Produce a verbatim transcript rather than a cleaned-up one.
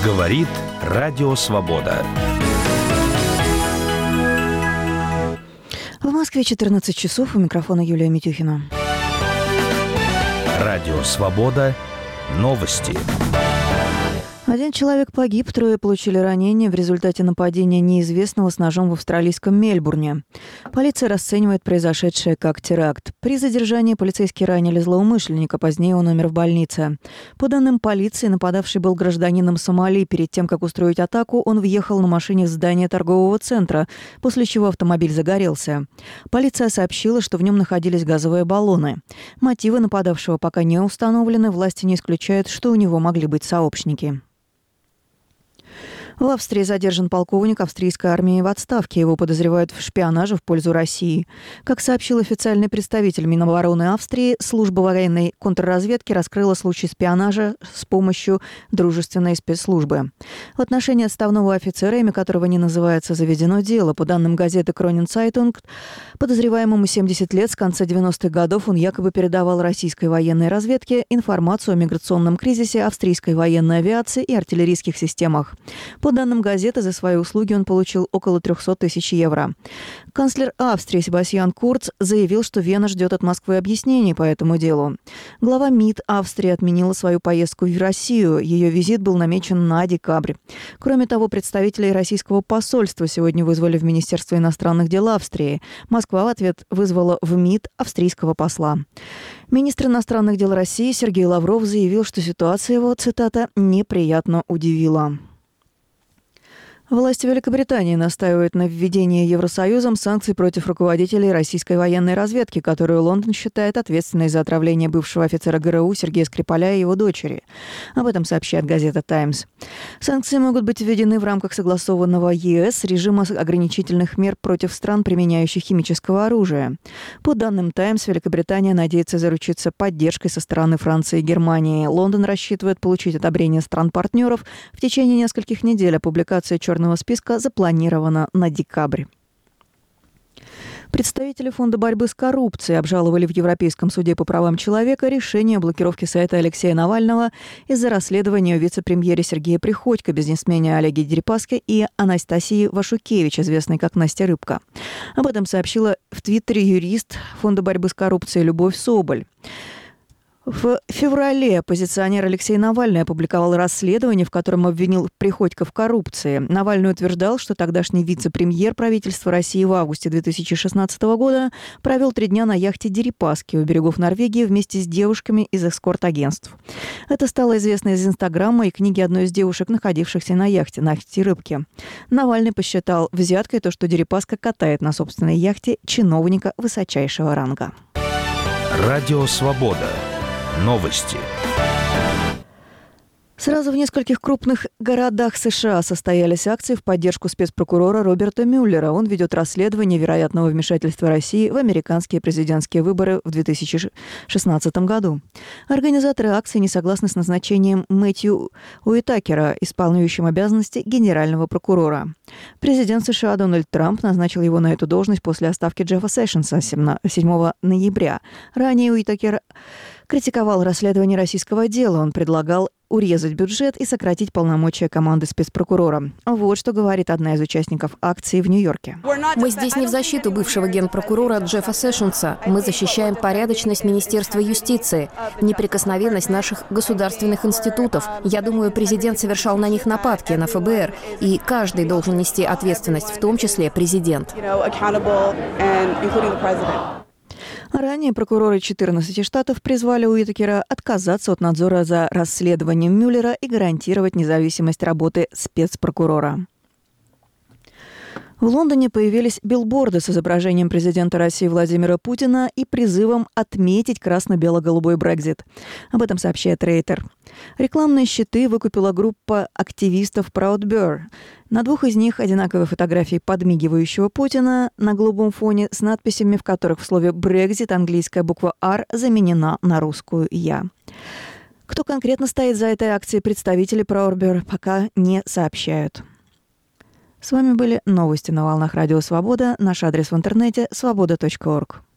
Говорит Радио Свобода. В Москве четырнадцать часов. У микрофона Юлия Митюхина. Радио Свобода. Новости. Один человек погиб, трое получили ранения в результате нападения неизвестного с ножом в австралийском Мельбурне. Полиция расценивает произошедшее как теракт. При задержании полицейские ранили злоумышленника, позднее он умер в больнице. По данным полиции, нападавший был гражданином Сомали. Перед тем, как устроить атаку, он въехал на машине в здание торгового центра, после чего автомобиль загорелся. Полиция сообщила, что в нем находились газовые баллоны. Мотивы нападавшего пока не установлены, власти не исключают, что у него могли быть сообщники. В Австрии задержан полковник австрийской армии в отставке. Его подозревают в шпионаже в пользу России. Как сообщил официальный представитель Минобороны Австрии, служба военной контрразведки раскрыла случай шпионажа с помощью дружественной спецслужбы. В отношении отставного офицера, имя которого не называется, заведено дело. По данным газеты «Кронен Цайтунг», подозреваемому семьдесят лет, с конца девяностых годов он якобы передавал российской военной разведке информацию о миграционном кризисе, австрийской военной авиации и артиллерийских системах. По данным газеты, за свои услуги он получил около триста тысяч евро. Канцлер Австрии Себастьян Курц заявил, что Вена ждет от Москвы объяснений по этому делу. Глава МИД Австрии отменила свою поездку в Россию. Ее визит был намечен на декабрь. Кроме того, представителей российского посольства сегодня вызвали в Министерство иностранных дел Австрии. Москва в ответ вызвала в МИД австрийского посла. Министр иностранных дел России Сергей Лавров заявил, что ситуация его, цитата, «неприятно удивила». Власти Великобритании настаивают на введении Евросоюзом санкций против руководителей российской военной разведки, которую Лондон считает ответственной за отравление бывшего офицера ГРУ Сергея Скрипаля и его дочери. Об этом сообщает газета «Таймс». Санкции могут быть введены в рамках согласованного ЕС режима ограничительных мер против стран, применяющих химического оружия. По данным «Таймс», Великобритания надеется заручиться поддержкой со стороны Франции и Германии. Лондон рассчитывает получить одобрение стран-партнеров в течение нескольких недель, а публикация черного списка запланировано на декабрь. Представители Фонда борьбы с коррупцией обжаловали в Европейском суде по правам человека решение о блокировке сайта Алексея Навального из-за расследования о вице-премьере Сергея Приходько, бизнесмене Олеге Дерипаске и Анастасии Вашукевич, известной как Настя Рыбка. Об этом сообщила в Твиттере юрист Фонда борьбы с коррупцией Любовь Соболь. В феврале оппозиционер Алексей Навальный опубликовал расследование, в котором обвинил Приходько в коррупции. Навальный утверждал, что тогдашний вице-премьер правительства России в августе две тысячи шестнадцатого года провел три дня на яхте Дерипаски у берегов Норвегии вместе с девушками из эскорт-агентств. Это стало известно из Инстаграма и книги одной из девушек, находившихся на яхте, Насти Рыбки. Навальный посчитал взяткой то, что Дерипаска катает на собственной яхте чиновника высочайшего ранга. Радио Свобода. Новости. Сразу в нескольких крупных городах США состоялись акции в поддержку спецпрокурора Роберта Мюллера. Он ведет расследование вероятного вмешательства России в американские президентские выборы в две тысячи шестнадцатом году. Организаторы акции не согласны с назначением Мэтью Уитакера, исполняющим обязанности генерального прокурора. Президент США Дональд Трамп назначил его на эту должность после отставки Джеффа Сэшенса седьмого ноября. Ранее Уитакер критиковал расследование российского дела. Он предлагал урезать бюджет и сократить полномочия команды спецпрокурора. Вот что говорит одна из участников акции в Нью-Йорке. Мы здесь не в защиту бывшего генпрокурора Джеффа Сэшенса. Мы защищаем порядочность Министерства юстиции, неприкосновенность наших государственных институтов. Я думаю, президент совершал на них нападки, на эф бэ эр, и каждый должен нести ответственность, в том числе президент. Ранее прокуроры четырнадцати штатов призвали Уитакера отказаться от надзора за расследованием Мюллера и гарантировать независимость работы спецпрокурора. В Лондоне появились билборды с изображением президента России Владимира Путина и призывом отметить красно-бело-голубой Брексит. Об этом сообщает Рейтер. Рекламные щиты выкупила группа активистов Proud Bear. На двух из них одинаковые фотографии подмигивающего Путина на голубом фоне с надписями, в которых в слове «Брексит» английская буква «Р» заменена на русскую «Я». Кто конкретно стоит за этой акцией, представители Proud Bear пока не сообщают. С вами были новости на волнах Радио Свобода. Наш адрес в интернете – свобода точка орг.